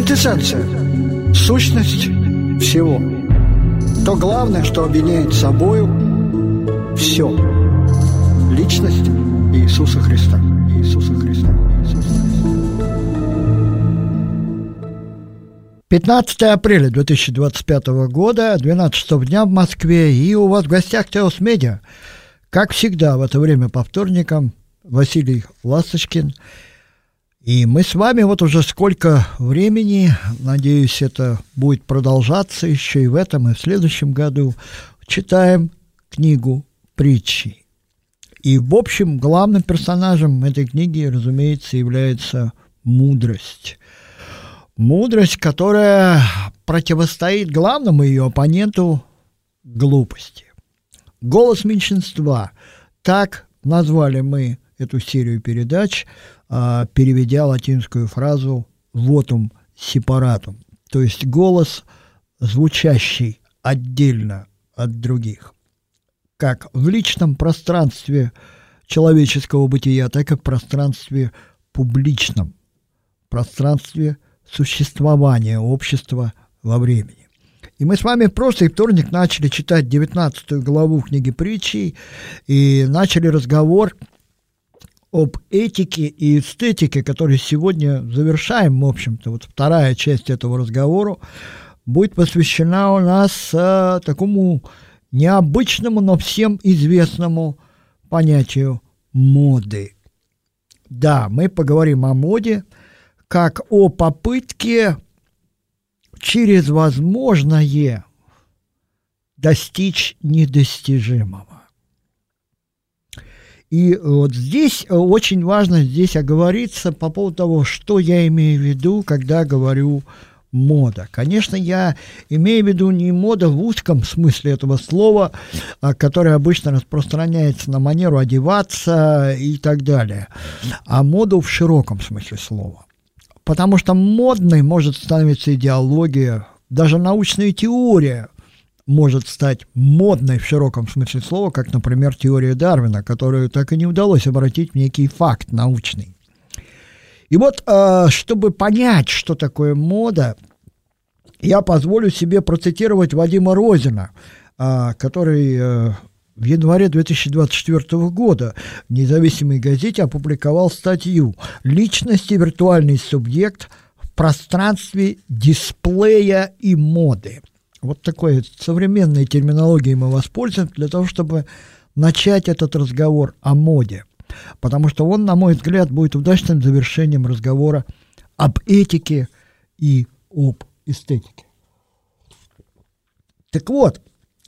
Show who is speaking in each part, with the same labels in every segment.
Speaker 1: Квинтэссенция, сущность всего. То главное, что объединяет собою все. Личность Иисуса Христа. Иисуса Христа. Иисуса Христа. 15 апреля 2025 года, 12 часов дня в Москве, и у вас в гостях Теос Медиа. Как всегда, в это время по вторникам Василий Ласточкин. И мы с вами вот уже сколько времени, надеюсь, это будет продолжаться еще и в этом, и в следующем году, читаем книгу «Притчи». И, в общем, главным персонажем этой книги, разумеется, является мудрость. Мудрость, которая противостоит главному ее оппоненту – глупости. «Голос меньшинства» – так назвали мы эту серию передач, переведя латинскую фразу «votum separatum», то есть голос, звучащий отдельно от других, как в личном пространстве человеческого бытия, так и в пространстве публичном, пространстве существования общества во времени. И мы с вами в прошлый вторник начали читать 19 главу книги «Притчи» и начали разговор об этике и эстетике, который сегодня завершаем, в общем-то. Вот вторая часть этого разговора будет посвящена у нас такому необычному, но всем известному понятию моды. Да, мы поговорим о моде как о попытке через возможное достичь недостижимого. И вот здесь очень важно оговориться по поводу того, что я имею в виду, когда говорю мода. Конечно, я имею в виду не мода в узком смысле этого слова, которое обычно распространяется на манеру одеваться и так далее, а моду в широком смысле слова. Потому что модной может становиться идеология, даже научная теория может стать модной в широком смысле слова, как, например, теория Дарвина, которую так и не удалось обратить в некий факт научный. И вот, чтобы понять, что такое мода, я позволю себе процитировать Вадима Розина, который в январе 2024 года в независимой газете опубликовал статью «Личность и виртуальный субъект в пространстве дисплея и моды». Вот такой современной терминологией мы воспользуемся для того, чтобы начать этот разговор о моде. Потому что он, на мой взгляд, будет удачным завершением разговора об этике и об эстетике. Так вот,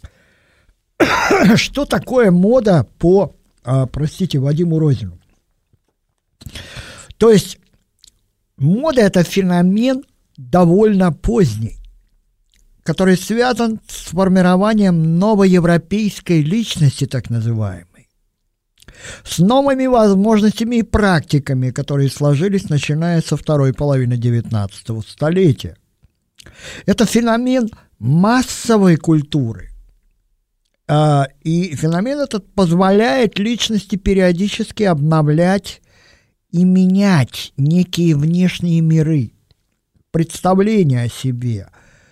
Speaker 1: что такое мода по, Вадиму Розину? То есть, мода – это феномен довольно поздний, который связан с формированием новоевропейской личности, так называемой, с новыми возможностями и практиками, которые сложились, начиная со второй половины XIX столетия. Это феномен массовой культуры. И феномен этот позволяет личности периодически обновлять и менять некие внешние миры, представления о себе.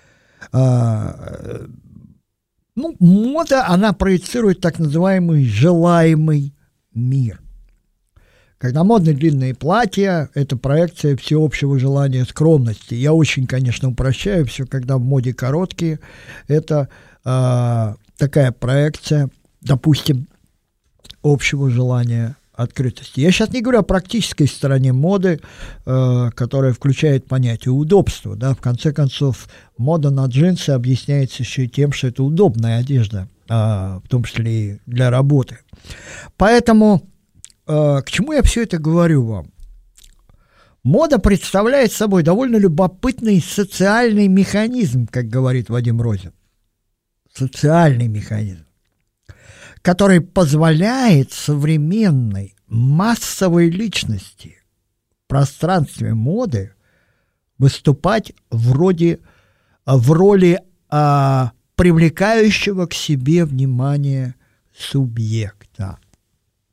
Speaker 1: Мода, она проецирует так называемый желаемый мир. Когда модны длинные платья, это проекция всеобщего желания скромности. Я очень, конечно, упрощаю все, когда в моде короткие, это такая проекция, допустим, общего желания открытости. Я сейчас не говорю о практической стороне моды, которая включает понятие удобства. Да? В конце концов, мода на джинсы объясняется еще и тем, что это удобная одежда, в том числе и для работы. Поэтому к чему я все это говорю вам? Мода представляет собой довольно любопытный социальный механизм, как говорит Вадим Розин. Социальный механизм, который позволяет современной массовой личности в пространстве моды выступать в роли привлекающего к себе внимание субъекта.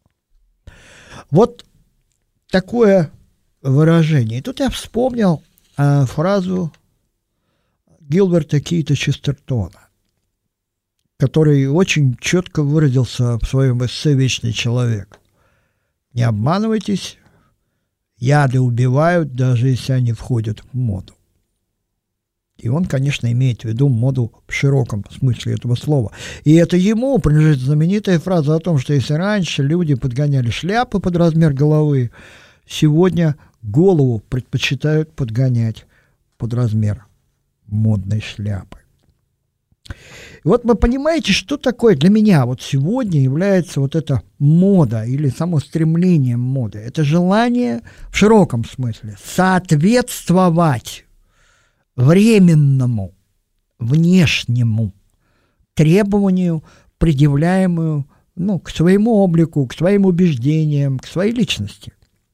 Speaker 1: Вот такое выражение. И тут я вспомнил фразу Гилберта Кейта Честертона, который очень четко выразился в своем эссе «Вечный человек». Не обманывайтесь, яды убивают, даже если они входят в моду. И он, конечно, имеет в виду моду в широком смысле этого слова. И это ему принадлежит знаменитая фраза о том, что если раньше люди подгоняли шляпы под размер головы, сегодня голову предпочитают подгонять под размер модной шляпы. И вот вы понимаете, что такое для меня вот сегодня является вот эта мода или само стремление моды. Это желание в широком смысле соответствовать временному, внешнему требованию, предъявляемому к своему облику, к своим убеждениям, к своей личности.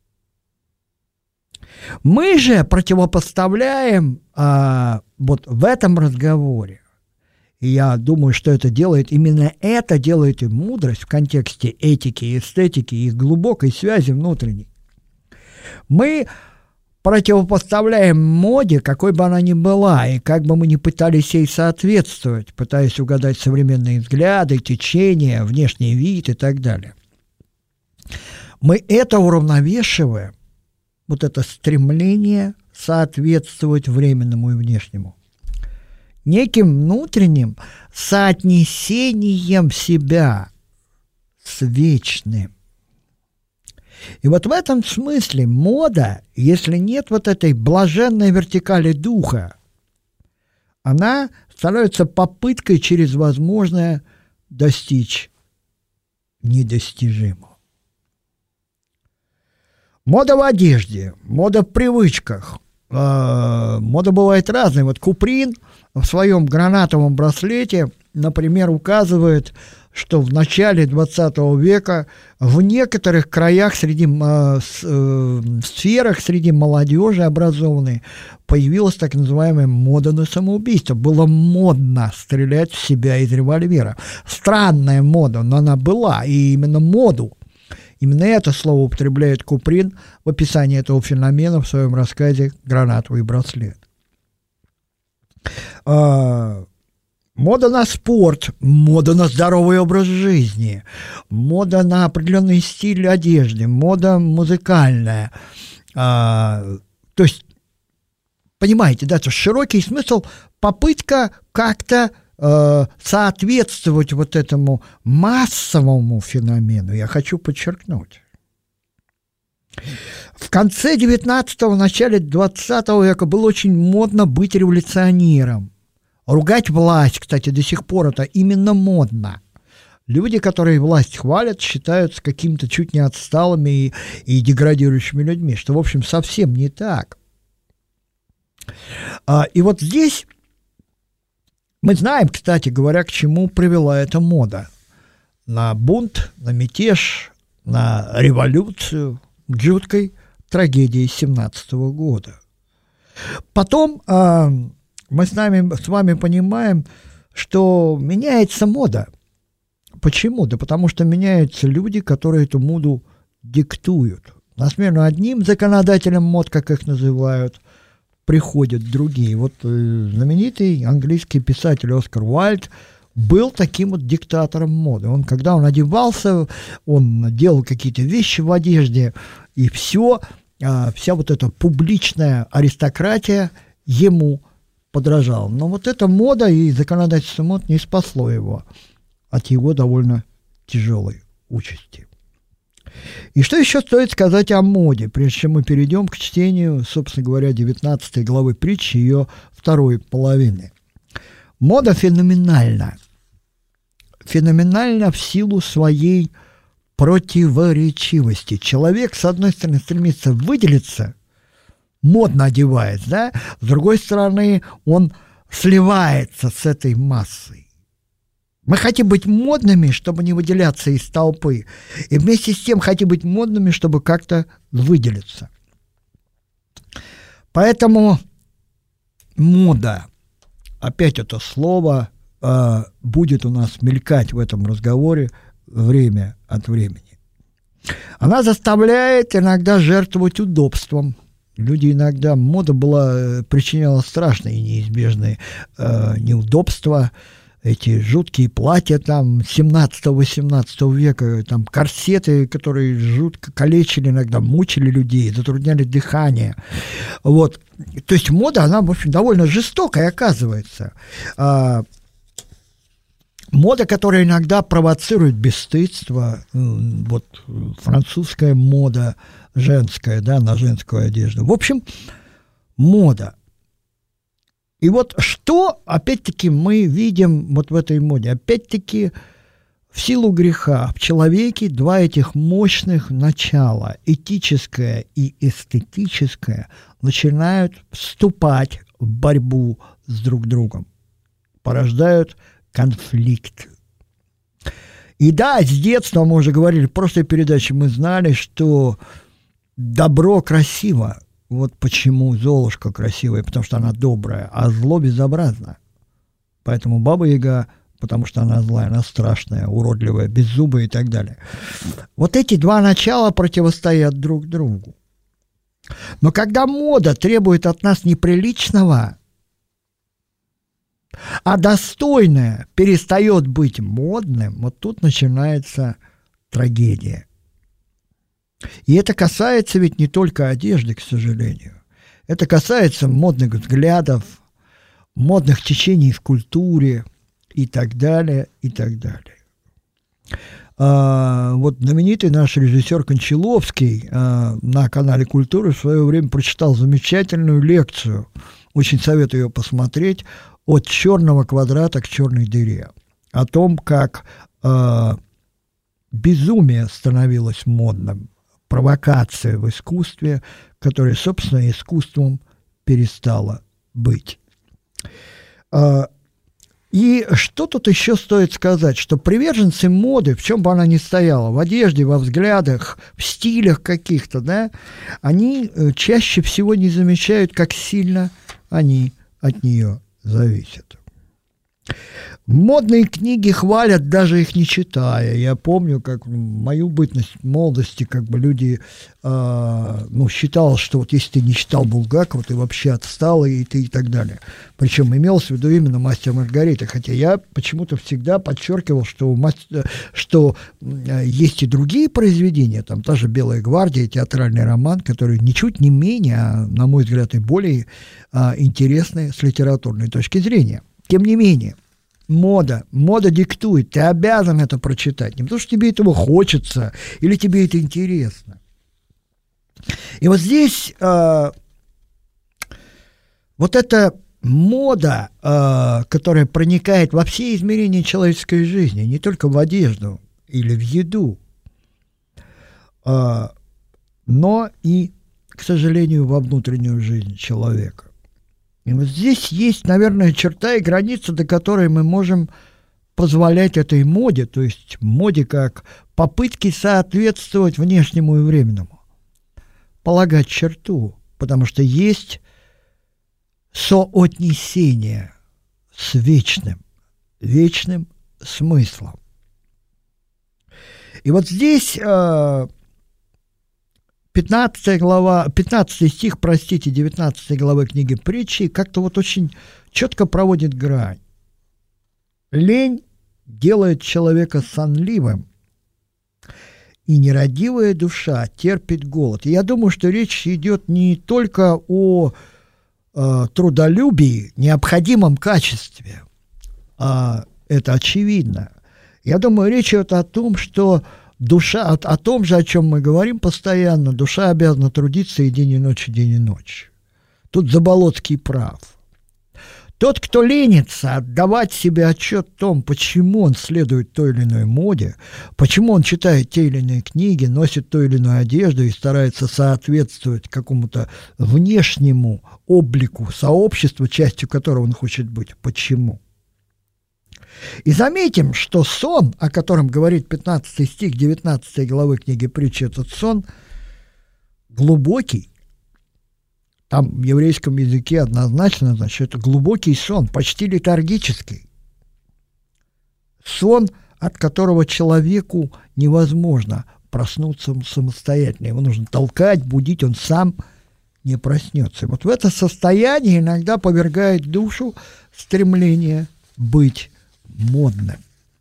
Speaker 1: Мы же противопоставляем вот в этом разговоре, и я думаю, что именно это делает и мудрость в контексте этики и эстетики, и глубокой связи внутренней. Мы противопоставляем моде, какой бы она ни была, и как бы мы ни пытались ей соответствовать, пытаясь угадать современные взгляды, течения, внешний вид и так далее. Мы это уравновешиваем, вот это стремление соответствовать временному и внешнему, неким внутренним соотнесением себя с вечным. И вот в этом смысле мода, если нет вот этой блаженной вертикали духа, она становится попыткой через возможное достичь недостижимого. Мода в одежде, мода в привычках. Мода бывает разной. Вот Куприн в своем гранатовом браслете, например, указывает, что в начале 20 века в некоторых краях, сферах среди молодежи образованной появилась так называемая мода на самоубийство. Было модно стрелять в себя из револьвера. Странная мода, но она была, и именно моду. Именно это слово употребляет Куприн в описании этого феномена в своем рассказе «Гранатовый браслет». Мода на спорт, мода на здоровый образ жизни, мода на определенный стиль одежды, мода музыкальная. То есть, понимаете, да, это широкий смысл, попытка как-то соответствовать вот этому массовому феномену, я хочу подчеркнуть. В конце 19-го, начале 20 века было очень модно быть революционером. Ругать власть, кстати, до сих пор это именно модно. Люди, которые власть хвалят, считаются какими-то чуть не отсталыми и деградирующими людьми, что, в общем, совсем не так. И вот здесь мы знаем, кстати говоря, к чему привела эта мода. На бунт, на мятеж, на революцию, к жуткой трагедии 17 года. Потом мы с вами понимаем, что меняется мода. Почему? Да потому что меняются люди, которые эту моду диктуют. На смену одним законодателям мод, как их называют, приходят другие. Вот знаменитый английский писатель Оскар Уайльд был таким вот диктатором моды. Когда он одевался, он делал какие-то вещи в одежде, и вся вот эта публичная аристократия ему подражала. Но вот эта мода и законодательство мод не спасло его от его довольно тяжелой участи. И что еще стоит сказать о моде, прежде чем мы перейдем к чтению, собственно говоря, 19 главы притчи, ее второй половины. Мода феноменальна. Феноменальна в силу своей противоречивости. Человек, с одной стороны, стремится выделиться, модно одевается, да? С другой стороны, он сливается с этой массой. Мы хотим быть модными, чтобы не выделяться из толпы, и вместе с тем хотим быть модными, чтобы как-то выделиться. Поэтому мода, опять это слово, будет у нас мелькать в этом разговоре время от времени. Она заставляет иногда жертвовать удобством, Люди иногда, мода причиняла страшные и неизбежные неудобства, эти жуткие платья там 17-18 века, там корсеты, которые жутко калечили иногда, мучили людей, затрудняли дыхание. Вот. То есть мода, она, в общем, довольно жестокая, оказывается. Мода, которая иногда провоцирует бесстыдство, вот французская мода женская, да, на женскую одежду. В общем, мода. И вот что, опять-таки, мы видим вот в этой моде? Опять-таки, в силу греха в человеке два этих мощных начала, этическое и эстетическое, начинают вступать в борьбу с друг другом, порождают конфликт. И да, с детства, мы уже говорили, в прошлой передаче мы знали, что добро красиво. Вот почему Золушка красивая, потому что она добрая, а зло безобразно. Поэтому Баба-Яга, потому что она злая, она страшная, уродливая, беззубая и так далее. Вот эти два начала противостоят друг другу. Но когда мода требует от нас неприличного, а достойное перестает быть модным, вот тут начинается трагедия. И это касается ведь не только одежды, к сожалению. Это касается модных взглядов, модных течений в культуре и так далее, и так далее. Вот знаменитый наш режиссер Кончаловский на канале «Культура» в свое время прочитал замечательную лекцию, очень советую ее посмотреть, «От черного квадрата к черной дыре», о том, как безумие становилось модным, провокация в искусстве, которая, собственно, искусством перестала быть. И что тут еще стоит сказать, что приверженцы моды, в чем бы она ни стояла, в одежде, во взглядах, в стилях каких-то, да, они чаще всего не замечают, как сильно они от нее зависят. Модные книги хвалят, даже их не читая. Я помню, как в мою бытность молодости, как бы люди считалось, что вот если ты не читал Булгакова, ты вообще отсталый и так далее. Причем имелось в виду именно «Мастер и Маргарита», хотя я почему-то всегда подчеркивал, что есть и другие произведения, там та же «Белая гвардия», театральный роман, который ничуть не менее, а, на мой взгляд, и более интересны с литературной точки зрения. Тем не менее, мода диктует, ты обязан это прочитать, не потому что тебе этого хочется или тебе это интересно. И вот здесь вот эта мода, которая проникает во все измерения человеческой жизни, не только в одежду или в еду, но и, к сожалению, во внутреннюю жизнь человека. И вот здесь есть, наверное, черта и граница, до которой мы можем позволять этой моде, то есть моде как попытке соответствовать внешнему и временному, полагать черту, потому что есть соотнесение с вечным смыслом. И вот здесь 15 стих, 19 главы книги Притчи как-то вот очень четко проводит грань. Лень делает человека сонливым, и нерадивая душа терпит голод. И я думаю, что речь идет не только о трудолюбии, необходимом качестве, это очевидно. Я думаю, речь идет о том, что душа, о том же, о чем мы говорим постоянно, душа обязана трудиться и день, и ночь. Тут Заболоцкий прав. Тот, кто ленится отдавать себе отчет в том, почему он следует той или иной моде, почему он читает те или иные книги, носит ту или иную одежду и старается соответствовать какому-то внешнему облику сообщества, частью которого он хочет быть. Почему? И заметим, что сон, о котором говорит 15 стих 19 главы книги Притчи, этот сон глубокий. Там в еврейском языке однозначно, значит, это глубокий сон, почти летаргический. Сон, от которого человеку невозможно проснуться самостоятельно. Его нужно толкать, будить, он сам не проснется. Вот в это состояние иногда повергает душу стремление быть модным.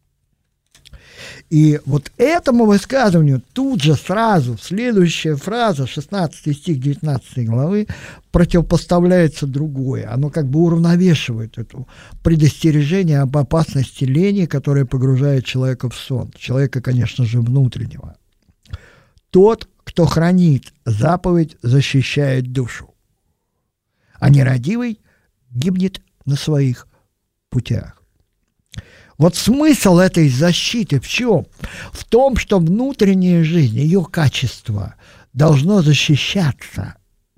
Speaker 1: И вот этому высказыванию тут же сразу следующая фраза, 16 стих 19 главы, противопоставляется другое. Оно как бы уравновешивает это предостережение об опасности лени, которая погружает человека в сон. Человека, конечно же, внутреннего. Тот, кто хранит заповедь, защищает душу, а нерадивый гибнет на своих путях. Вот смысл этой защиты в чем? В том, что внутренняя жизнь, ее качество должно защищаться.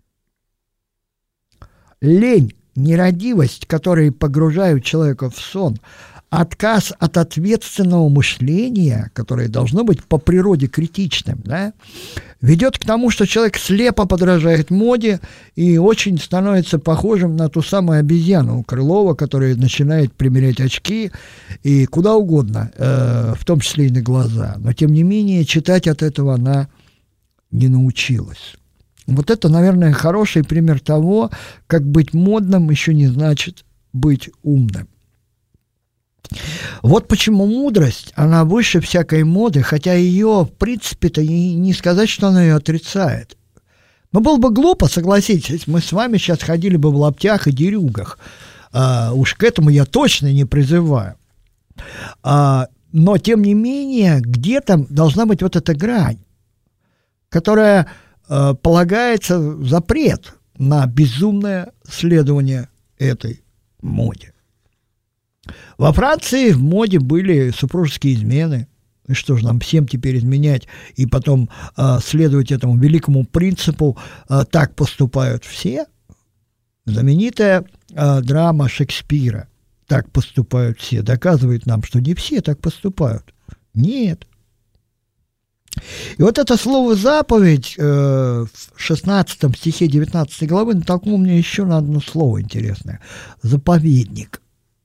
Speaker 1: Лень, нерадивость, которые погружают человека в сон, отказ от ответственного мышления, которое должно быть по природе критичным, да, ведет к тому, что человек слепо подражает моде и очень становится похожим на ту самую обезьяну у Крылова, которая начинает примерять очки и куда угодно, в том числе и на глаза. Но, тем не менее, читать от этого она не научилась. Вот это, наверное, хороший пример того, как быть модным еще не значит быть умным. Вот почему мудрость, она выше всякой моды, хотя ее, в принципе-то, и не сказать, что она ее отрицает. Но было бы глупо, согласитесь, мы с вами сейчас ходили бы в лаптях и дерюгах. Уж к этому я точно не призываю. Но, тем не менее, где-то должна быть вот эта грань, которая полагается запрет на безумное следование этой моде. Во Франции в моде были супружеские измены. И что же, нам всем теперь изменять и потом следовать этому великому принципу «так поступают все»? Знаменитая драма Шекспира «Так поступают все» доказывает нам, что не все так поступают. Нет. И вот это слово «заповедь» в 16 стихе 19 главы натолкнуло мне еще на одно слово интересное – «заповедник».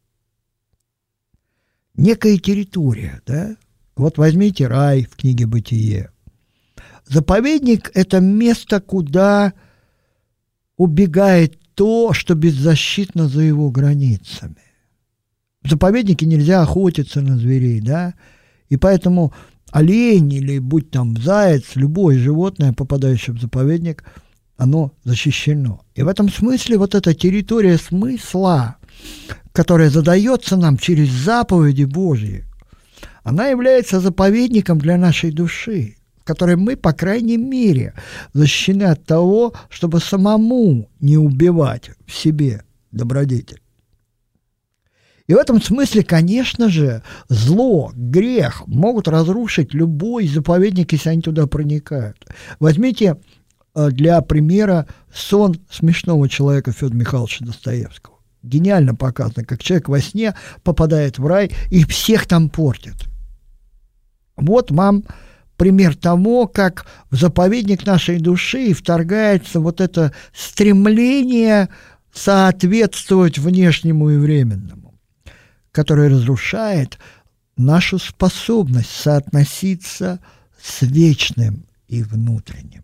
Speaker 1: Некая территория, да? Вот возьмите рай в книге «Бытие». Заповедник – это место, куда убегает то, что беззащитно за его границами. В заповеднике нельзя охотиться на зверей, да? И поэтому олень или будь там заяц, любое животное, попадающее в заповедник, оно защищено. И в этом смысле вот эта территория смысла, которая задается нам через заповеди Божьи, она является заповедником для нашей души, в которой мы, по крайней мере, защищены от того, чтобы самому не убивать в себе добродетель. И в этом смысле, конечно же, зло, грех могут разрушить любой заповедник, если они туда проникают. Возьмите для примера сон смешного человека Федора Михайловича Достоевского. Гениально показано, как человек во сне попадает в рай и всех там портит. Вот вам пример того, как в заповедник нашей души вторгается вот это стремление соответствовать внешнему и временному, которое разрушает нашу способность соотноситься с вечным и внутренним.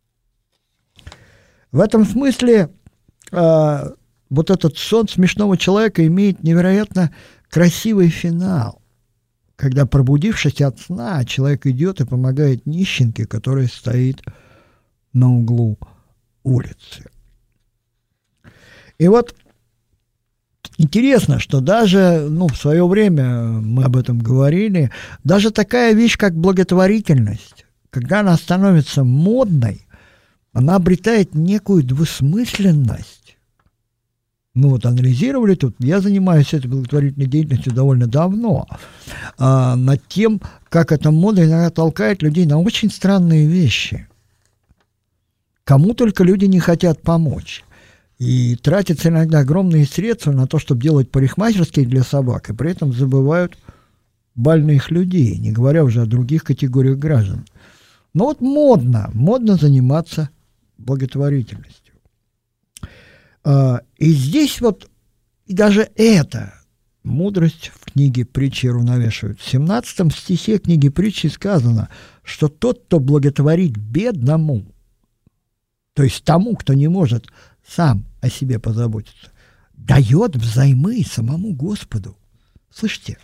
Speaker 1: В этом смысле вот этот сон смешного человека имеет невероятно красивый финал, когда, пробудившись от сна, человек идет и помогает нищенке, которая стоит на углу улицы. И вот интересно, что даже, в свое время мы об этом говорили, даже такая вещь, как благотворительность, когда она становится модной, она обретает некую двусмысленность. Мы вот анализировали тут, я занимаюсь этой благотворительной деятельностью довольно давно, над тем, как эта мода иногда толкает людей на очень странные вещи. Кому только люди не хотят помочь. И тратятся иногда огромные средства на то, чтобы делать парикмахерские для собак, и при этом забывают больных людей, не говоря уже о других категориях граждан. Но вот модно заниматься благотворительностью. И здесь вот и даже эта мудрость в книге притчи уравновешивает. В 17 стихе книги притчи сказано, что тот, кто благотворит бедному, то есть тому, кто не может сам о себе позаботиться, дает взаймы самому Господу. Слышите?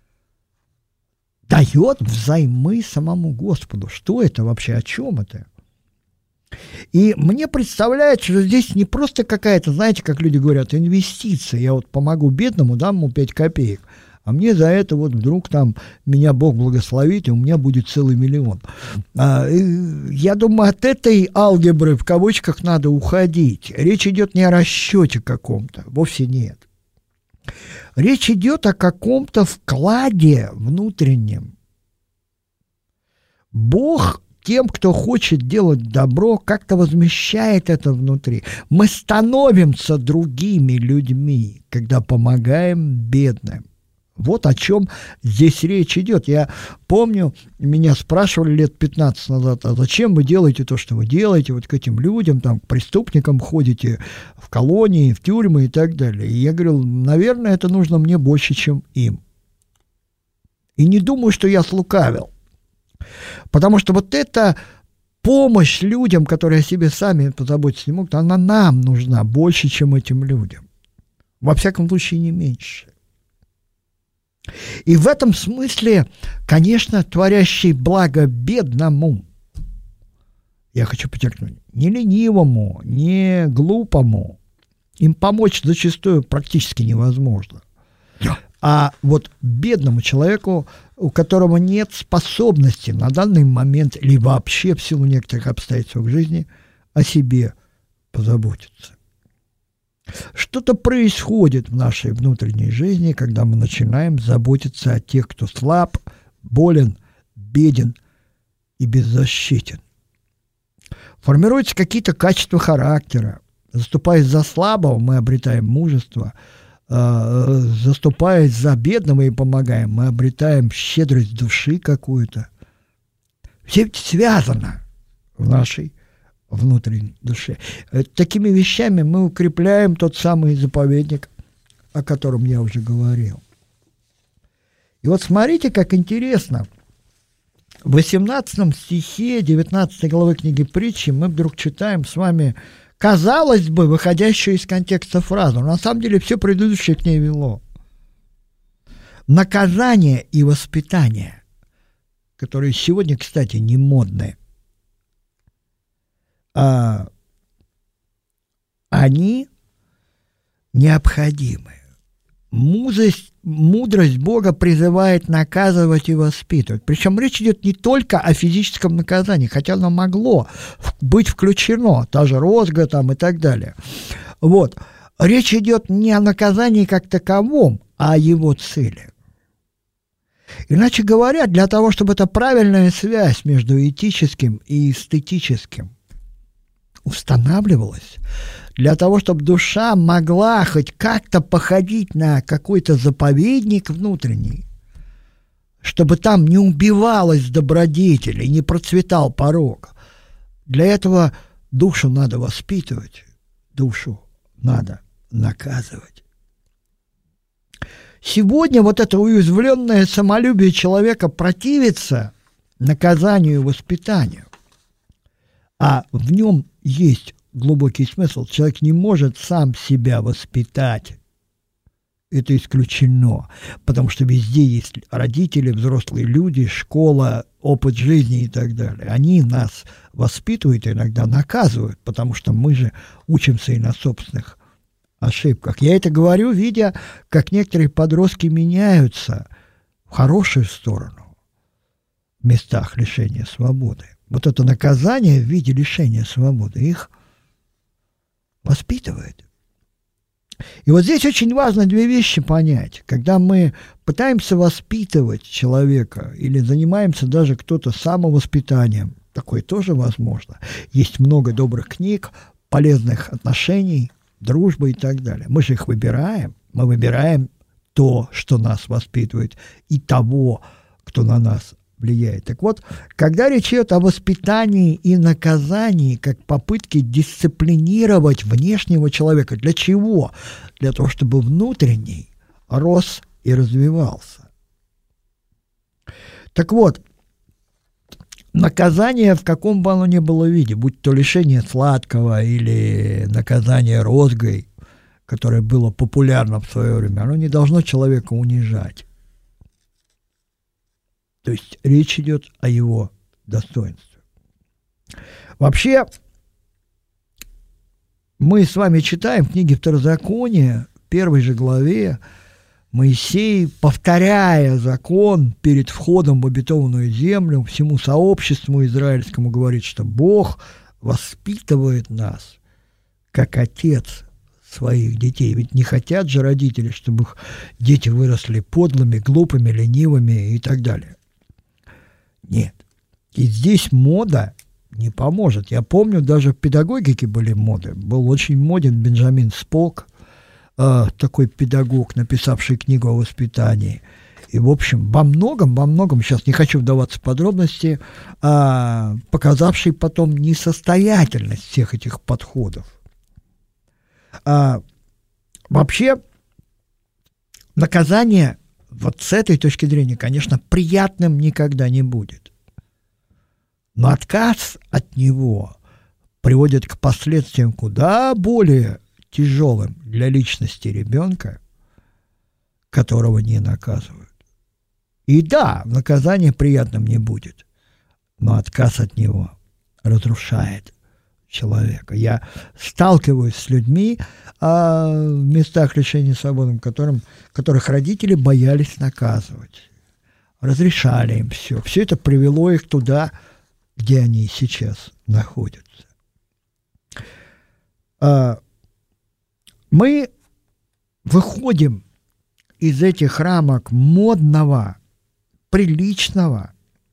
Speaker 1: Дает взаймы самому Господу. Что это вообще? О чем это? И мне представляется, что здесь не просто какая-то, знаете, как люди говорят, инвестиция. Я вот помогу бедному, дам ему 5 копеек. А мне за это вот вдруг там меня Бог благословит, и у меня будет целый миллион. Я думаю, от этой алгебры в кавычках надо уходить. Речь идет не о расчете каком-то, вовсе нет. Речь идет о каком-то вкладе внутреннем. Бог тем, кто хочет делать добро, как-то возмещает это внутри. Мы становимся другими людьми, когда помогаем бедным. Вот о чем здесь речь идет. Я помню, меня спрашивали лет 15 назад, а зачем вы делаете то, что вы делаете, вот к этим людям, там, к преступникам ходите в колонии, в тюрьмы и так далее. И я говорил, наверное, это нужно мне больше, чем им. И не думаю, что я слукавил. Потому что вот эта помощь людям, которые о себе сами позаботиться не могут, она нам нужна больше, чем этим людям. Во всяком случае, не меньше. И в этом смысле, конечно, творящий благо бедному, я хочу подчеркнуть, не ленивому, не глупому, им помочь зачастую практически невозможно. А вот бедному человеку, у которого нет способности на данный момент или вообще в силу некоторых обстоятельств в жизни о себе позаботиться. Что-то происходит в нашей внутренней жизни, когда мы начинаем заботиться о тех, кто слаб, болен, беден и беззащитен. Формируются какие-то качества характера. Заступаясь за слабого, мы обретаем мужество. Заступаясь за бедного и помогаем, мы обретаем щедрость души какую-то. Все это связано в нашей внутренней душе. Такими вещами мы укрепляем тот самый заповедник, о котором я уже говорил. И вот смотрите, как интересно. В 18 стихе 19 главы книги Притчи мы вдруг читаем с вами, казалось бы, выходящую из контекста фразу, но на самом деле все предыдущее к ней вело. Наказание и воспитание, которые сегодня, кстати, не модные, они необходимы. Мудрость Бога призывает наказывать и воспитывать. Причем речь идет не только о физическом наказании, хотя оно могло быть включено, та же розга там и так далее. Вот. Речь идет не о наказании как таковом, а о его цели. Иначе говоря, для того, чтобы эта правильная связь между этическим и эстетическим устанавливалась, для того, чтобы душа могла хоть как-то походить на какой-то заповедник внутренний, чтобы там не убивалась добродетель и не процветал порок. Для этого душу надо воспитывать, душу надо наказывать. Сегодня вот это уязвленное самолюбие человека противится наказанию и воспитанию, а в нем есть глубокий смысл. Человек не может сам себя воспитать. Это исключено, потому что везде есть родители, взрослые люди, школа, опыт жизни и так далее. Они нас воспитывают и иногда наказывают, потому что мы же учимся и на собственных ошибках. Я это говорю, видя, как некоторые подростки меняются в хорошую сторону в местах лишения свободы. Вот это наказание в виде лишения свободы их воспитывает. И вот здесь очень важно две вещи понять. Когда мы пытаемся воспитывать человека или занимаемся даже кто-то самовоспитанием, такое тоже возможно. Есть много добрых книг, полезных отношений, дружбы и так далее. Мы же их выбираем. Мы выбираем то, что нас воспитывает, и того, кто на нас влияет. Так вот, когда речь идет о воспитании и наказании, как попытке дисциплинировать внешнего человека, для чего? Для того, чтобы внутренний рос и развивался. Так вот, наказание, в каком бы оно ни было виде, будь то лишение сладкого или наказание розгой, которое было популярно в свое время, оно не должно человека унижать. То есть речь идет о его достоинстве. Вообще, мы с вами читаем в книге Второзакония, в первой же главе, Моисей, повторяя закон перед входом в обетованную землю, всему сообществу израильскому говорит, что Бог воспитывает нас, как отец своих детей. Ведь не хотят же родители, чтобы их дети выросли подлыми, глупыми, ленивыми и так далее. Нет. И здесь мода не поможет. Я помню, даже в педагогике были моды. Был очень моден Бенджамин Спок, такой педагог, написавший книгу о воспитании. И, в общем, во многом, сейчас не хочу вдаваться в подробности, показавший потом несостоятельность всех этих подходов. Вообще, наказание вот с этой точки зрения, конечно, приятным никогда не будет. Но отказ от него приводит к последствиям куда более тяжелым для личности ребенка, которого не наказывают. И да, наказание приятным не будет, но отказ от него разрушает человека. Я сталкиваюсь с людьми в местах лишения свободы, которых родители боялись наказывать, разрешали им все. Все это привело их туда, где они сейчас находятся. Мы выходим из этих рамок модного, приличного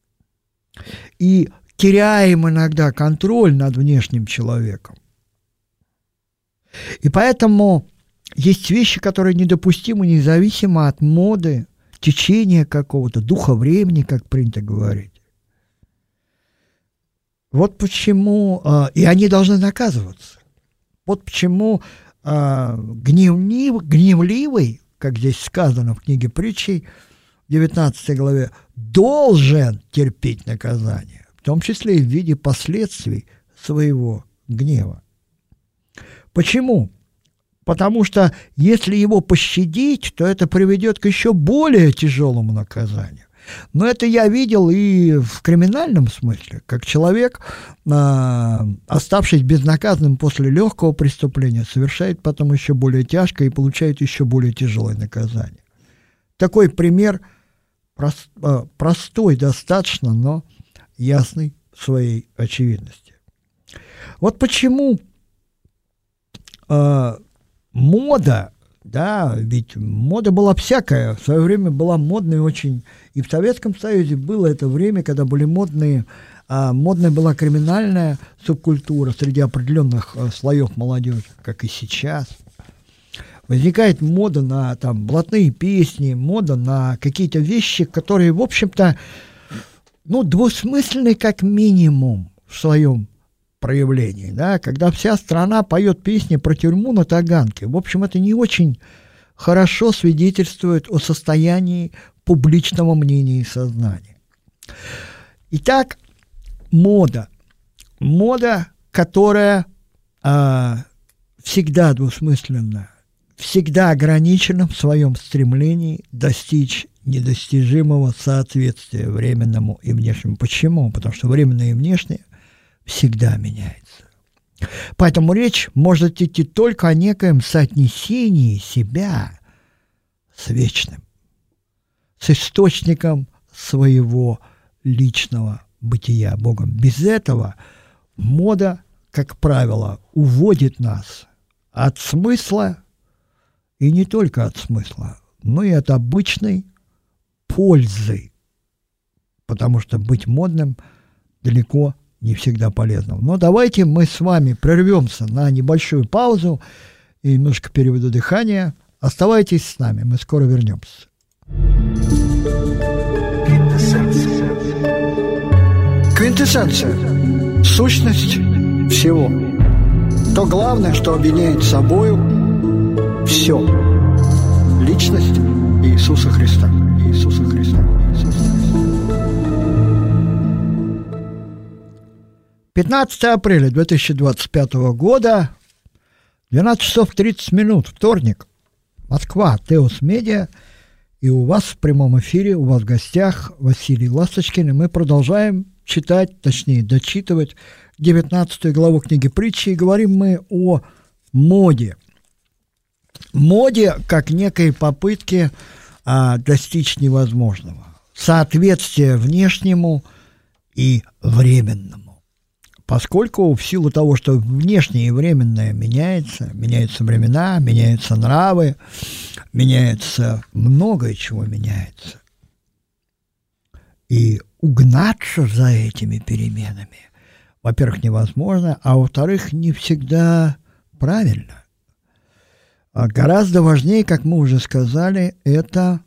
Speaker 1: и теряем иногда контроль над внешним человеком. И поэтому есть вещи, которые недопустимы независимо от моды, течения какого-то, духа времени, как принято говорить. Вот почему, и они должны наказываться. Вот почему гневливый, как здесь сказано в книге Притчей, в 19 главе, должен терпеть наказание, в том числе и в виде последствий своего гнева. Почему? Потому что если его пощадить, то это приведет к еще более тяжелому наказанию. Но это я видел и в криминальном смысле, как человек, оставшись безнаказанным после легкого преступления, совершает потом еще более тяжкое и получает еще более тяжелое наказание. Такой пример простой достаточно, но ясный в своей очевидности. Вот почему мода, да, ведь мода была всякая, в свое время была модной очень, и в Советском Союзе было это время, когда были модная была криминальная субкультура среди определенных слоев молодежи, как и сейчас. Возникает мода на там блатные песни, мода на какие-то вещи, которые, в общем-то, двусмысленны как минимум в своем проявлении, да, когда вся страна поет песни про тюрьму на Таганке. В общем, это не очень хорошо свидетельствует о состоянии публичного мнения и сознания. Итак, мода, которая всегда двусмысленна, всегда ограничена в своем стремлении достичь недостижимого соответствия временному и внешнему. Почему? Потому что временное и внешнее всегда меняется. Поэтому речь может идти только о некоем соотнесении себя с вечным, с источником своего личного бытия Богом. Без этого мода, как правило, уводит нас от смысла, и не только от смысла, но и от обычной пользы, потому что быть модным далеко не всегда полезно. Но давайте мы с вами прервемся на небольшую паузу и немножко переведу дыхание. Оставайтесь с нами, мы скоро вернемся. Квинтэссенция. Сущность всего. То главное, что объединяет собою все. Личность Иисуса Христа. Иисуса Христа. Иисуса Христа. 15 апреля 2025 года, 12 часов 30 минут, вторник, Москва, Теос Медиа, и у вас в прямом эфире, у вас в гостях Василий Ласточкин, и мы продолжаем читать, точнее, дочитывать 19 главу книги притчи, и говорим мы о моде. Моде как некой попытке достичь невозможного, соответствия внешнему и временному. Поскольку в силу того, что внешнее и временное меняются времена, меняются нравы, меняется многое, чего меняется. И угнаться за этими переменами, во-первых, невозможно, а во-вторых, не всегда правильно. А гораздо важнее, как мы уже сказали, это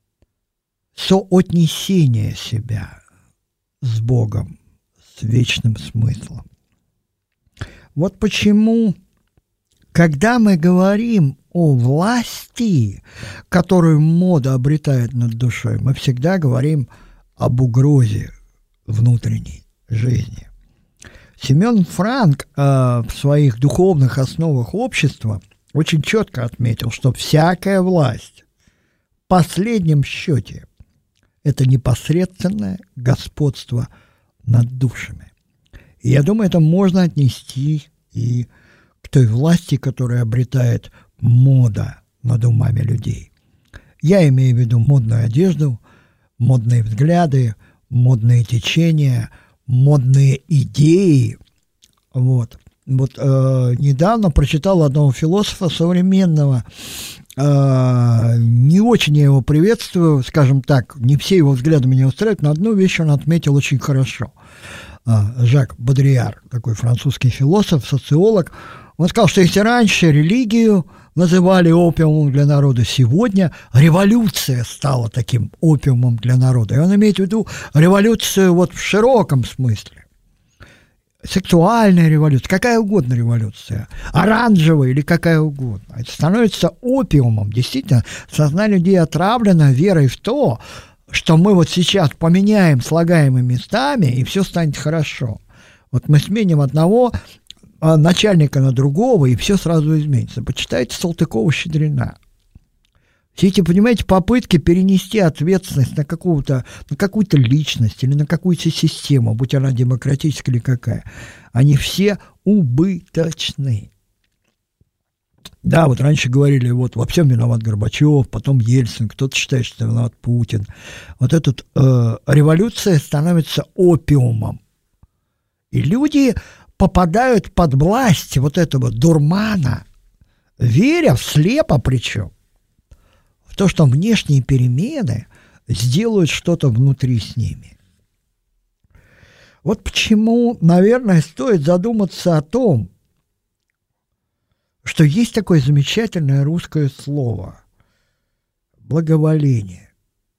Speaker 1: соотнесение себя с Богом, с вечным смыслом. Вот почему, когда мы говорим о власти, которую мода обретает над душой, мы всегда говорим об угрозе внутренней жизни. Семен Франк в своих духовных основах общества очень четко отметил, что всякая власть в последнем счете – это непосредственное господство над душами. И я думаю, это можно отнести и к той власти, которую обретает мода над умами людей. Я имею в виду модную одежду, модные взгляды, модные течения, модные идеи. Недавно прочитал одного философа современного, не очень я его приветствую, скажем так, не все его взгляды меня устраивают, но одну вещь он отметил очень хорошо. Жак Бодрияр, такой французский философ, социолог, он сказал, что если раньше религию называли опиумом для народа, сегодня революция стала таким опиумом для народа. И он имеет в виду революцию вот в широком смысле. Сексуальная революция, какая угодно революция, оранжевая или какая угодно. Это становится опиумом. Действительно, сознание людей отравлено верой в то, что мы вот сейчас поменяем слагаемые местами, и все станет хорошо. Вот мы сменим одного начальника на другого, и все сразу изменится. Почитайте Салтыкова-Щедрина. Все эти, понимаете, попытки перенести ответственность на какую-то личность или на какую-то систему, будь она демократическая или какая, они все убыточны. Да, вот раньше говорили, вот во всем виноват Горбачев, потом Ельцин, кто-то считает, что виноват Путин. Вот эта революция становится опиумом. И люди попадают под власть вот этого дурмана, веря слепо причем, в то, что внешние перемены сделают что-то внутри с ними. Вот почему, наверное, стоит задуматься о том, что есть такое замечательное русское слово – благоволение.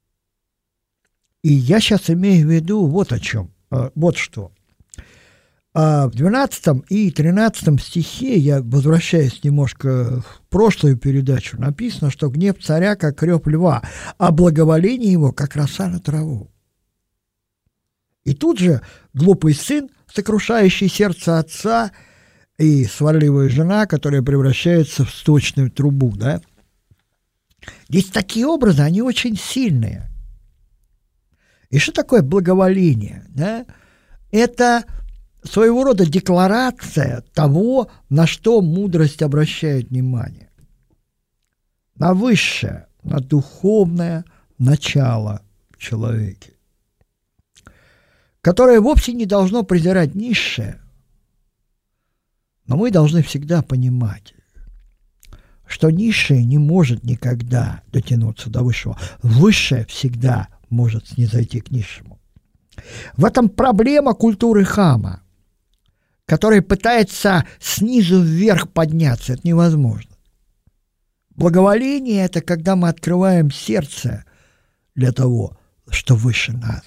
Speaker 1: И я сейчас имею в виду вот о чем, вот что. В 12 и 13 стихе, я возвращаюсь немножко в прошлую передачу, написано, что гнев царя, как рев льва, а благоволение его, как роса на траву. И тут же глупый сын, сокрушающий сердце отца, и сварливая жена, которая превращается в сточную трубу, да? Здесь такие образы, они очень сильные. И что такое благоволение? Да? Это своего рода декларация того, на что мудрость обращает внимание. На высшее, на духовное начало в человеке, которое вовсе не должно презирать низшее, но мы должны всегда понимать, что низшее не может никогда дотянуться до высшего. Высшее всегда может снизойти к низшему. В этом проблема культуры хама, который пытается снизу вверх подняться. Это невозможно. Благоволение – это когда мы открываем сердце для того, что выше нас.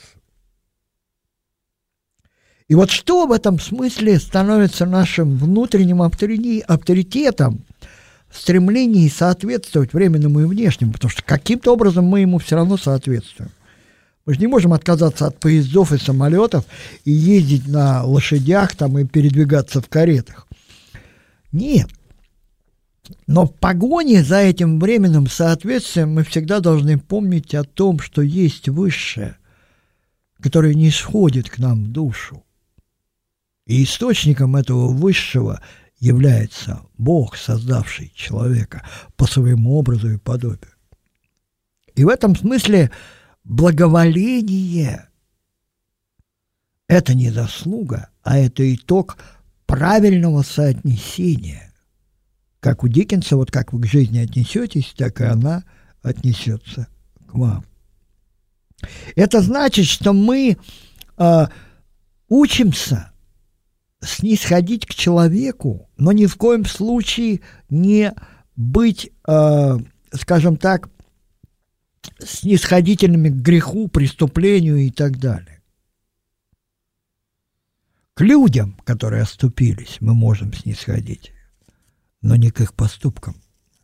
Speaker 1: И вот что в этом смысле становится нашим внутренним авторитетом в стремлении соответствовать временному и внешнему, потому что каким-то образом мы ему все равно соответствуем. Мы же не можем отказаться от поездов и самолетов и ездить на лошадях там, и передвигаться в каретах. Нет. Но в погоне за этим временным соответствием мы всегда должны помнить о том, что есть высшее, которое не сходит к нам в душу. И источником этого высшего является Бог, создавший человека по своему образу и подобию. И в этом смысле благоволение – это не заслуга, а это итог правильного соотнесения. Как у Диккенса, вот как вы к жизни отнесетесь, так и она отнесется к вам. Это значит, что мы учимся снисходить к человеку, но ни в коем случае не быть, скажем так, снисходительными к греху, преступлению и так далее. К людям, которые оступились, мы можем снисходить, но не к их поступкам.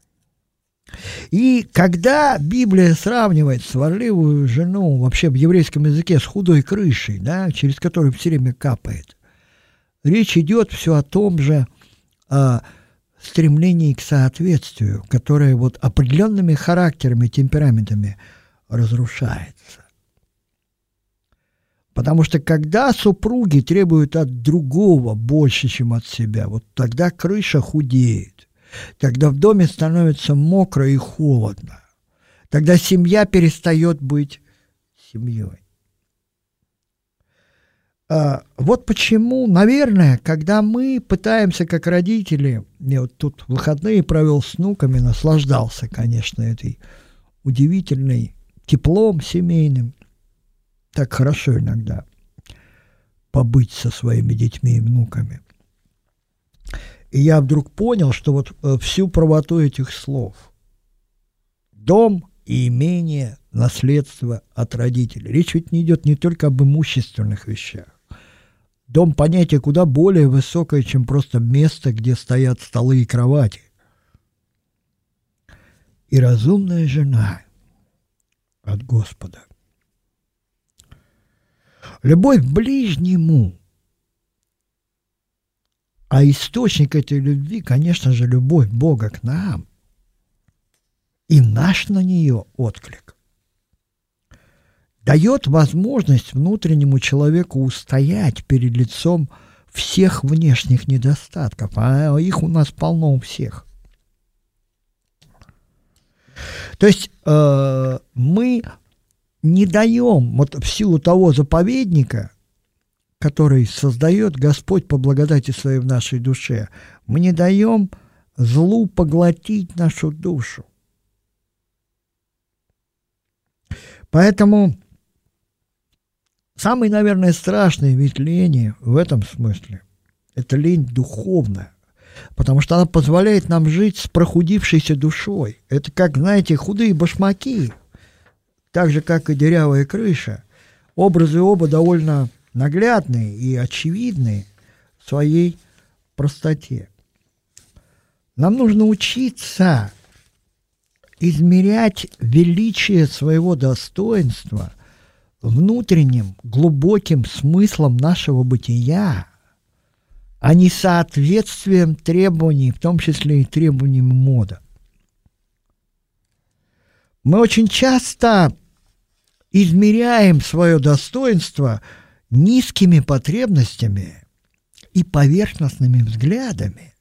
Speaker 1: И когда Библия сравнивает сварливую жену вообще в еврейском языке с худой крышей, да, через которую все время капает, речь идет все о том же стремлении к соответствию, которое вот определенными характерами, темпераментами разрушается. Потому что когда супруги требуют от другого больше, чем от себя, вот тогда крыша худеет, тогда в доме становится мокро и холодно, тогда семья перестает быть семьей. Вот почему, наверное, когда мы пытаемся, как родители, я вот тут выходные провел с внуками, наслаждался, конечно, этой удивительной теплом семейным. Так хорошо иногда побыть со своими детьми и внуками. И я вдруг понял, что вот всю правоту этих слов. Дом и имение, наследство от родителей. Речь ведь не идет не только об имущественных вещах. Дом – понятие куда более высокое, чем просто место, где стоят столы и кровати. И разумная жена от Господа. Любовь к ближнему. А источник этой любви, конечно же, любовь Бога к нам. И наш на нее отклик дает возможность внутреннему человеку устоять перед лицом всех внешних недостатков, а их у нас полно у всех. То есть мы не даем, вот в силу того заповедника, который создает Господь по благодати своей в нашей душе, мы не даем злу поглотить нашу душу. Поэтому самый, наверное, страшный вид лени в этом смысле – это лень духовная, потому что она позволяет нам жить с прохудившейся душой. Это как, знаете, худые башмаки, так же, как и дырявая крыша. Образы оба довольно наглядные и очевидные в своей простоте. Нам нужно учиться измерять величие своего достоинства внутренним, глубоким смыслом нашего бытия, а не соответствием требований, в том числе и требованиям моды. Мы очень часто измеряем свое достоинство низкими потребностями и поверхностными взглядами.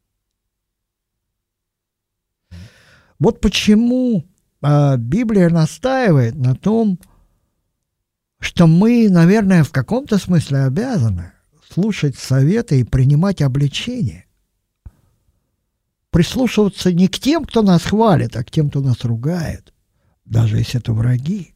Speaker 1: Вот почему Библия настаивает на том, что мы, наверное, в каком-то смысле обязаны слушать советы и принимать обличения. Прислушиваться не к тем, кто нас хвалит, а к тем, кто нас ругает, даже если это враги.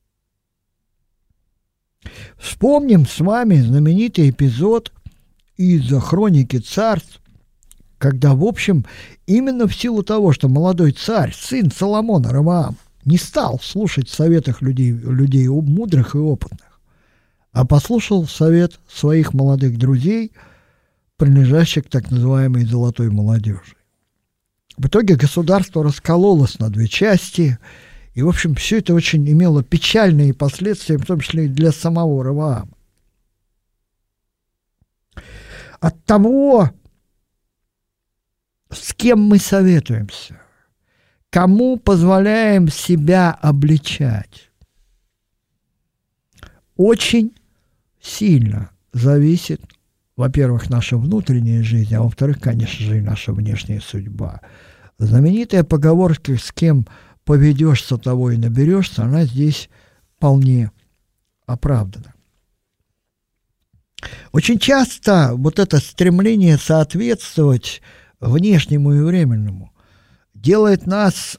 Speaker 1: Вспомним с вами знаменитый эпизод из «Хроники царств», когда, в общем, именно в силу того, что молодой царь, сын Соломона, Ровоам, не стал слушать советов людей мудрых и опытных, а послушал совет своих молодых друзей, принадлежащих к так называемой «золотой молодежи». В итоге государство раскололось на две части, И, в общем, все это очень имело печальные последствия, в том числе и для самого Раваама. От того, с кем мы советуемся, кому позволяем себя обличать, очень сильно зависит, во-первых, наша внутренняя жизнь, а во-вторых, конечно же, и наша внешняя судьба. Знаменитая поговорка «с кем поведешься, того и наберешься», она здесь вполне оправдана. Очень часто вот это стремление соответствовать внешнему и временному делает нас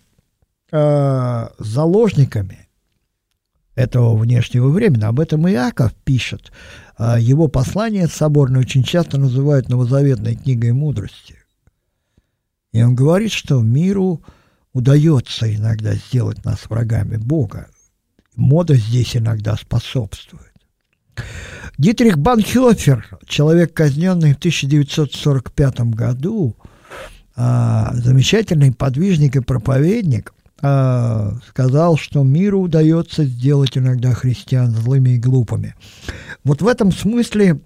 Speaker 1: заложниками этого внешнего времени. Об этом Иаков пишет. Его послание соборное очень часто называют новозаветной книгой мудрости. И он говорит, что миру удается иногда сделать нас врагами Бога. Мода здесь иногда способствует. Дитрих Бонхофер, человек, казненный в 1945 году, замечательный подвижник и проповедник, сказал, что миру удается сделать иногда христиан злыми и глупыми. Вот в этом смысле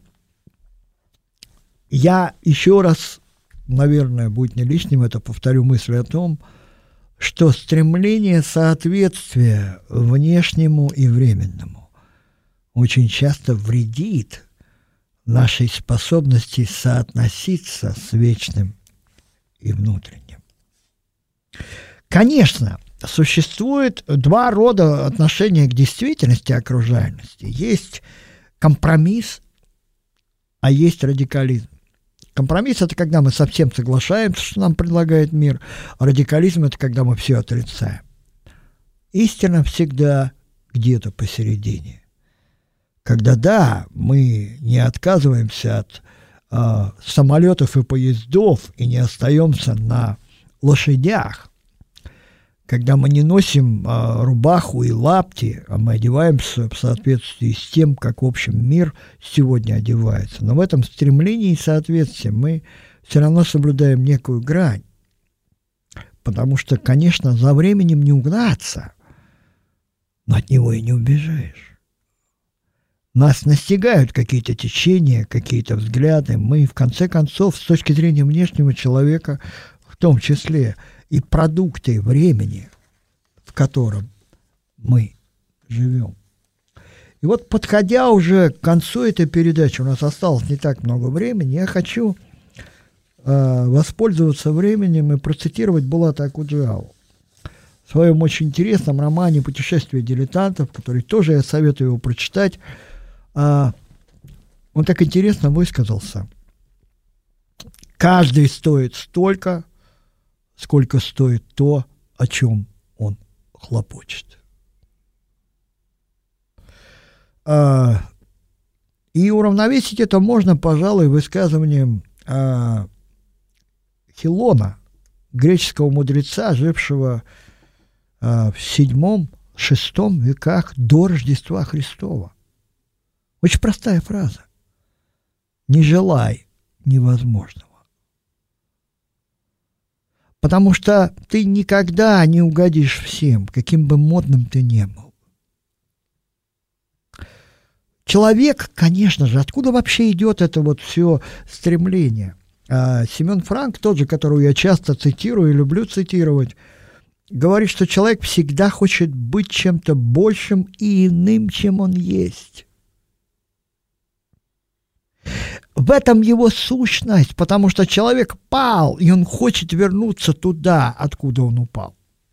Speaker 1: я еще раз, наверное, будет не лишним, это повторю мысль о том, что стремление соответствия внешнему и временному очень часто вредит нашей способности соотноситься с вечным и внутренним. Конечно, существует два рода отношения к действительности окружаемости. Есть компромисс, а есть радикализм. Компромисс – это когда мы совсем соглашаемся, что нам предлагает мир, а радикализм – это когда мы все отрицаем. Истина всегда где-то посередине. Когда, да, мы не отказываемся от самолетов и поездов и не остаемся на лошадях, когда мы не носим рубаху и лапти, а мы одеваемся в соответствии с тем, как, в общем, мир сегодня одевается. Но в этом стремлении и соответствии мы все равно соблюдаем некую грань. Потому что, конечно, за временем не угнаться, но от него и не убежишь. Нас настигают какие-то течения, какие-то взгляды. Мы, в конце концов, с точки зрения внешнего человека, в том числе, и продукты времени, в котором мы живем. И вот, подходя уже к концу этой передачи, у нас осталось не так много времени, я хочу воспользоваться временем и процитировать Булата Акуджаву в своем очень интересном романе «Путешествие дилетантов», который тоже я советую его прочитать. Он так интересно высказался. Каждый стоит столько, сколько стоит то, о чем он хлопочет. И уравновесить это можно, пожалуй, высказыванием Хилона, греческого мудреца, жившего в VII-VI веках до Рождества Христова. Очень простая фраза. Не желай невозможного. Потому что ты никогда не угодишь всем, каким бы модным ты ни был. Человек, конечно же, откуда вообще идет это вот все стремление? Семен Франк, тот же, которого я часто цитирую и люблю цитировать, говорит, что человек всегда хочет быть чем-то большим и иным, чем он есть. В этом его сущность, потому что человек пал, и он хочет вернуться туда, откуда он упал.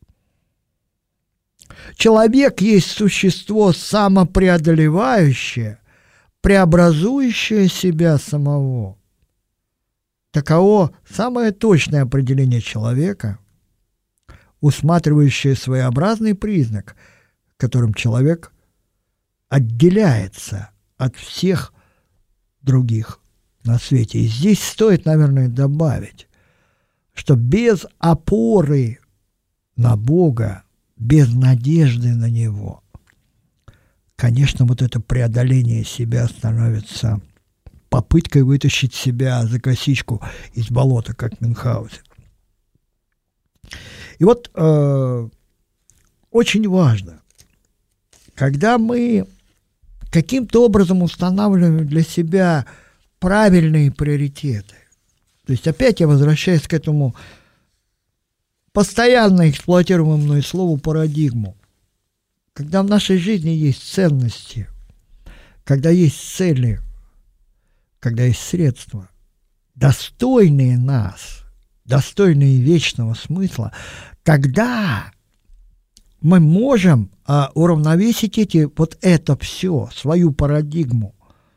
Speaker 1: Человек есть существо самопреодолевающее, преобразующее себя самого. Таково самое точное определение человека, усматривающее своеобразный признак, которым человек отделяется от всех других на свете. И здесь стоит, наверное, добавить, что без опоры на Бога, без надежды на Него, конечно, вот это преодоление себя становится попыткой вытащить себя за косичку из болота, как Мюнхгаузен. И вот очень важно, когда мы каким-то образом устанавливаем для себя правильные приоритеты. То есть опять я возвращаюсь к этому постоянно эксплуатируемому мной слову парадигму. Когда в нашей жизни есть ценности, когда есть цели, когда есть средства, достойные нас, достойные вечного смысла, тогда мы можем уравновесить вот это все, свою парадигму,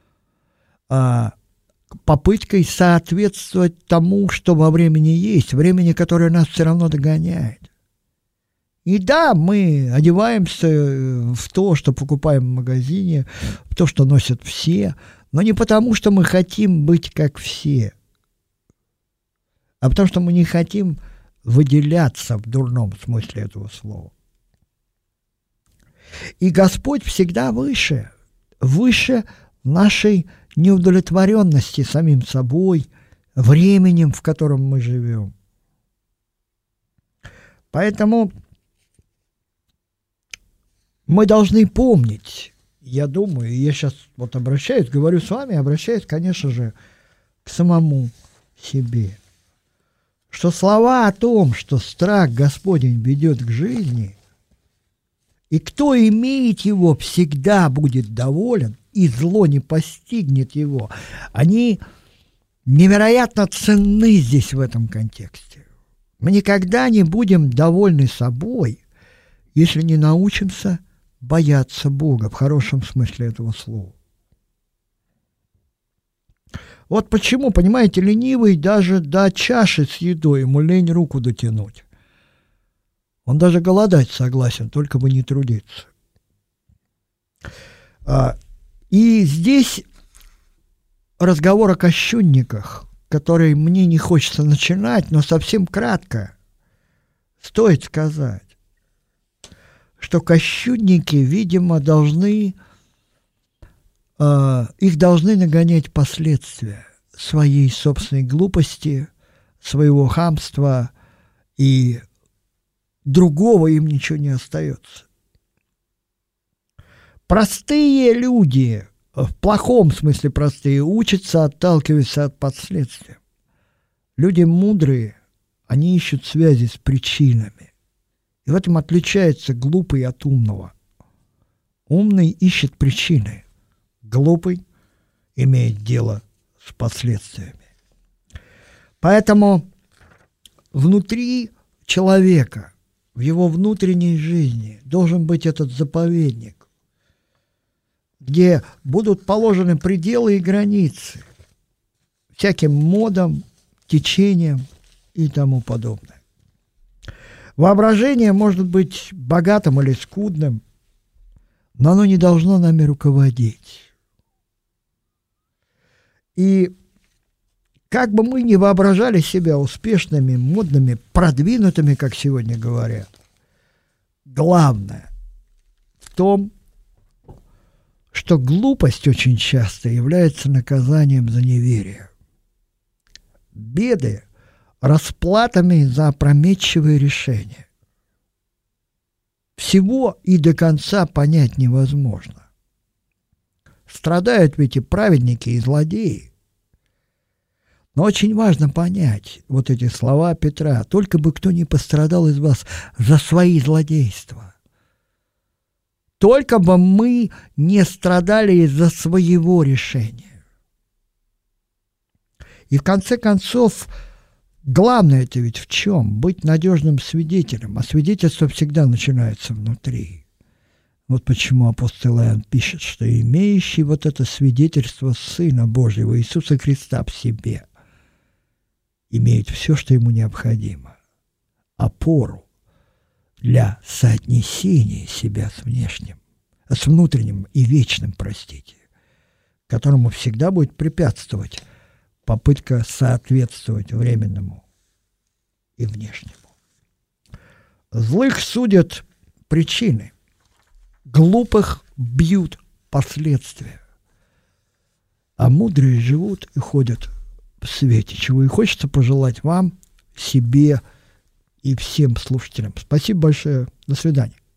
Speaker 1: попыткой соответствовать тому, что во времени есть, времени, которое нас все равно догоняет. И да, мы одеваемся в то, что покупаем в магазине, в то, что носят все, но не потому, что мы хотим быть как все, а потому что мы не хотим выделяться в дурном смысле этого слова. И Господь всегда выше нашей неудовлетворенности самим собой, временем, в котором мы живем. Поэтому мы должны помнить, я думаю, я сейчас вот обращаюсь, говорю с вами, обращаюсь, конечно же, к самому себе, что слова о том, что страх Господень ведет к жизни, и кто имеет его, всегда будет доволен, и зло не постигнет его, они невероятно ценны здесь в этом контексте. Мы никогда не будем довольны собой, если не научимся бояться Бога в хорошем смысле этого слова. Вот почему, понимаете, ленивый даже до чаши с едой ему лень руку дотянуть. Он даже голодать согласен, только бы не трудиться. И здесь разговор о кощунниках, который мне не хочется начинать, но совсем кратко стоит сказать, что кощунники, видимо, их должны нагонять последствия своей собственной глупости, своего хамства, и другого им ничего не остается. Простые люди, в плохом смысле простые, учатся отталкиваться от последствий. Люди мудрые, они ищут связи с причинами. И в этом отличается глупый от умного. Умный ищет причины, глупый имеет дело с последствиями. Поэтому внутри человека, в его внутренней жизни должен быть этот заповедник, где будут положены пределы и границы всяким модам, течениям и тому подобное. Воображение может быть богатым или скудным, но оно не должно нами руководить. И как бы мы ни воображали себя успешными, модными, продвинутыми, как сегодня говорят, главное в том, что глупость очень часто является наказанием за неверие. Беды – расплатами за опрометчивые решения. Всего и до конца понять невозможно. Страдают ведь и праведники, и злодеи. Но очень важно понять вот эти слова Петра. Только бы кто не пострадал из вас за свои злодейства. Только бы мы не страдали из-за своего решения. И в конце концов, главное это ведь в чем? Быть надежным свидетелем. А свидетельство всегда начинается внутри. Вот почему апостол Иоанн пишет, что имеющий вот это свидетельство Сына Божьего Иисуса Христа в себе имеет все, что ему необходимо. Опору для соотнесения себя с внешним, с внутренним и вечным, простите, которому всегда будет препятствовать попытка соответствовать временному и внешнему. Злых судят причины, глупых бьют последствия, а мудрые живут и ходят в свете, чего и хочется пожелать вам, себе и всем слушателям. Спасибо большое. До свидания.